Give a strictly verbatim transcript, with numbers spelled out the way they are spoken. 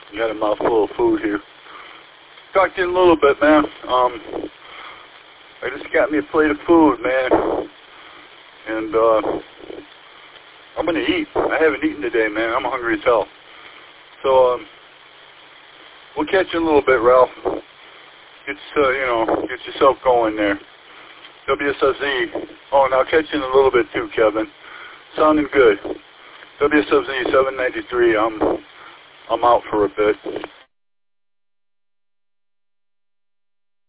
Got a mouthful of food here. Talk to you in a little bit, man. Um, I just got me a plate of food, man. And, uh, I'm gonna eat. I haven't eaten today, man. I'm hungry as hell. So, um, we'll catch you in a little bit, Ralph. Get, uh, you know, get yourself going there. W S F Z. Oh, and I'll catch you in a little bit too, Kevin. Sounding good. W S F Z seven ninety-three. I'm, I'm out for a bit.